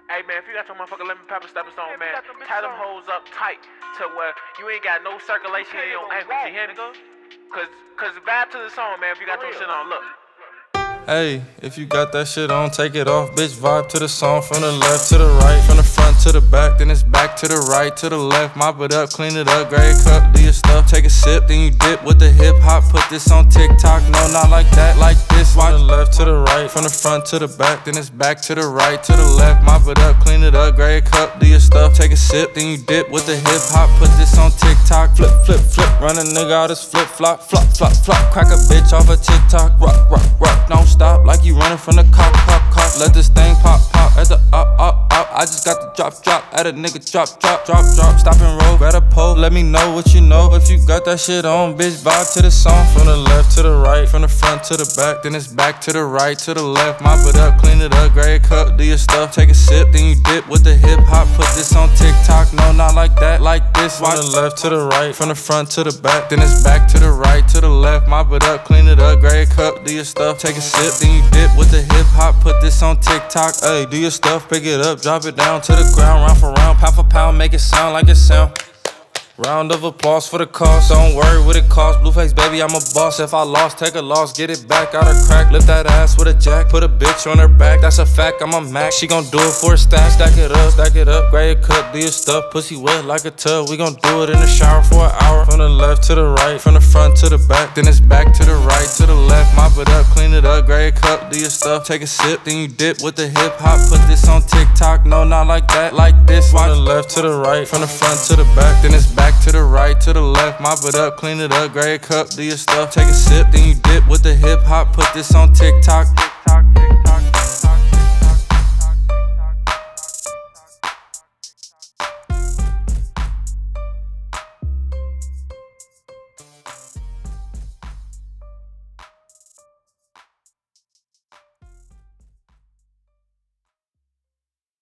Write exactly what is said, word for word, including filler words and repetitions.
Hey man, if you got your motherfucking lemon pepper stepping stone, man, tie them hoes up tight to where you ain't got no circulation in your ankles, you hear me? Cause, cause vibe to the song, man, if you got your shit on, look. Hey, if you got that shit on, take it off, bitch. Vibe to the song from the left to the right, from the front to the back, then it's back to the right, to the left. Mop it up, clean it up, grab a cup, do your stuff. Take a sip, then you dip with the hip hop. Put this on TikTok, no, not like that, like this. From the left to the right, from the front to the back, then it's back to the right, to the left. Mop it up, clean it up, grab a cup, do your stuff. Take a sip, then you dip with the hip hop. Put this on TikTok, flip, flip, flip. Run a nigga out his flip flop, flop, flop, flop. Crack a bitch off a TikTok, rock, rock, rock. Don't stop like you running from the cop, cop, cop. Let this thing pop, pop at the up, up, up. I just got the drop, drop at a nigga drop, drop, drop, drop. Stop and roll, grab a pole. Let me know what you know. If you got that shit on, bitch, vibe to the song. From the left to the right, from the front to the back, then it's back to the right, to the left. Mop it up, clean it up, grab a cup, do your stuff. Take a sip, then you dip with the hip hop. Put this on TikTok, no, not like that, like this. From the left to the right, from the front to the back, then it's back to the right, to the left. Mop it up, clean it up, grab a cup, do your stuff. Take a sip, then you dip with the hip hop. Put this on TikTok, ayy, do your stuff, pick it up, drop it down to the ground, round for round, pound for pound, make it sound like it sound. Round of applause for the cost, don't worry what it costs. Blueface baby, I'm a boss. If I lost, take a loss, get it back out of crack. Lift that ass with a jack, put a bitch on her back. That's a fact, I'm a Mac. She gon' do it for a stack. Stack it up, stack it up, grab your cup, do your stuff. Pussy wet like a tub, we gon' do it in the shower for an hour. From the left to the right, from the front to the back, then it's back to the right, to the left. Mop it up, clean it up, grab your cup, do your stuff. Take a sip, then you dip with the hip hop. Put this on TikTok, no, not like that, like this. From the left to the right, from the front to the back, then it's back to the right, to the left. Mop it up, clean it up, grab a cup, do your stuff. Take a sip, then you dip with the hip hop. Put this on TikTok.